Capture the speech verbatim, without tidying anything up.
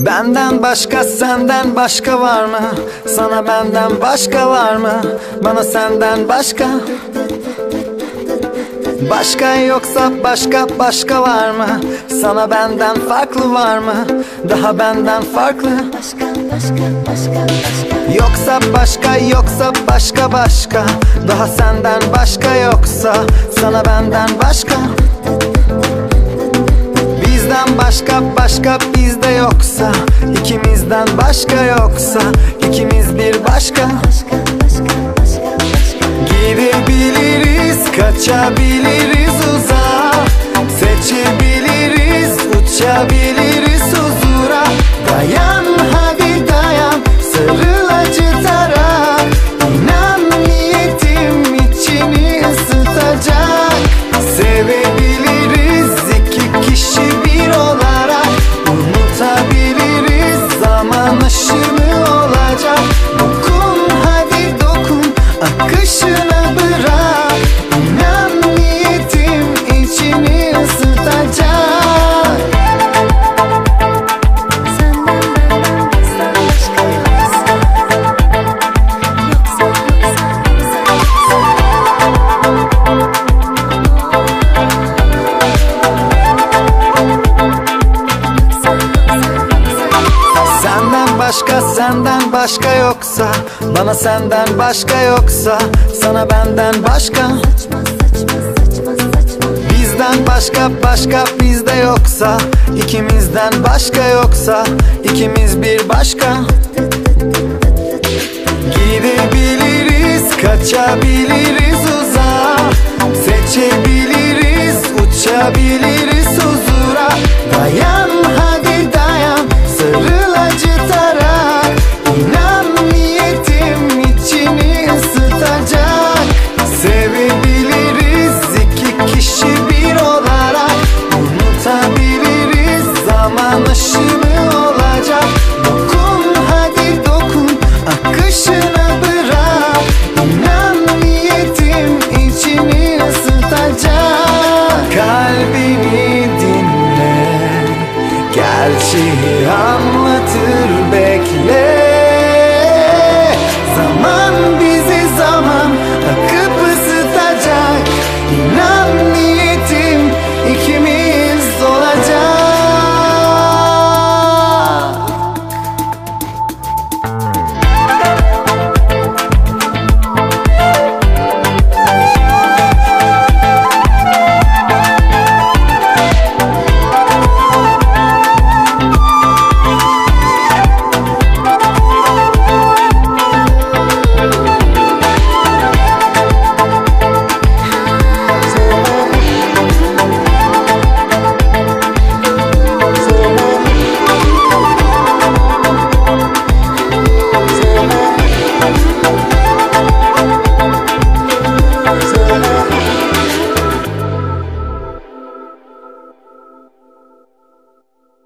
Benden başka senden başka var mı? Sana benden başka var mı? Bana senden başka. Başka yoksa başka başka var mı? Sana benden farklı var mı? Daha benden farklı. Başka başka başka başka. Yoksa başka yoksa başka başka. Daha senden başka yoksa sana benden başka. Bizden başka başka bizde yoksa, ikimizden başka yoksa, ikimiz bir başka. Başka başka başka başka. Gidebiliriz, kaçabiliriz uzağa, seçebiliriz, uçabiliriz huzura. Dayan hadi dayan, sarıl acıtarak. İnan niyetim içini ısıtacak. Sevebiliriz iki kişi bir olarak. Unutabiliriz, zaman aşımı olacak. Dokun hadi dokun, akışına bırak. İnan niyetim içini ısıtacak. Senden benden bizden başka yoksa. Yoksa yoksa Senden başka senden başka yoksa, bana senden başka yoksa, sana benden başka. saçma saçma saçma saçma. Bizden başka başka bizde yoksa, ikimizden başka yoksa, ikimiz bir başka. Gidebiliriz, kaçabiliriz uzağa, seçebiliriz, uçabiliriz huzura. Dayan